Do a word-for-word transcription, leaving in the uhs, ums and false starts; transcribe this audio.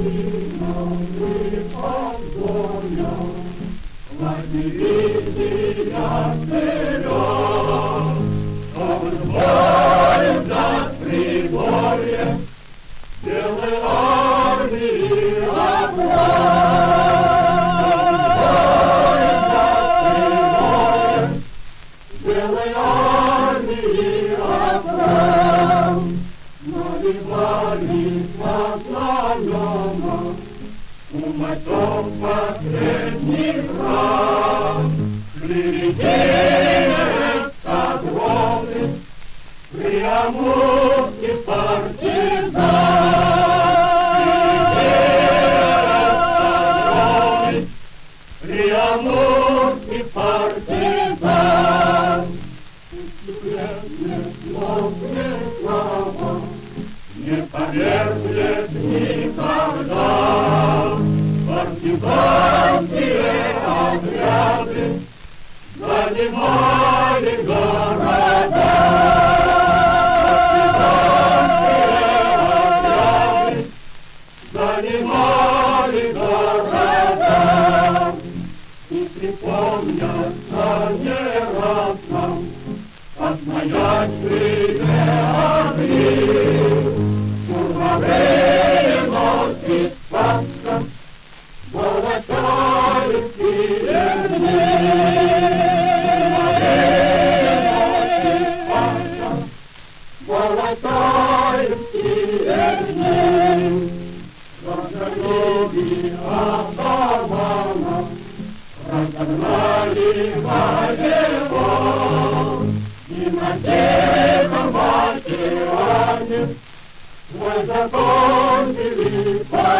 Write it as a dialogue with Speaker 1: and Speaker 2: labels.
Speaker 1: новый подвоя, возьми меня вперед, чтобы с боем за приборье белой армии оплот. Белой армии оплот. Наливались на знамена у мостов последних ран. Шли эскадроны, приамурских партизан. Шли эскадроны, приамурских партизан. Слава не повергнет никогда партизанские отряды занимали города. Партизанские отряды занимали города. И припомнятся не раз нам отмаячные огни, сурмовые ночи спасся, Волочаевские дни. Сурмовые ночи спасся, Волочаевские дни. Разгорели атамана, разогнали воевод, и на тихом океане свой закончили.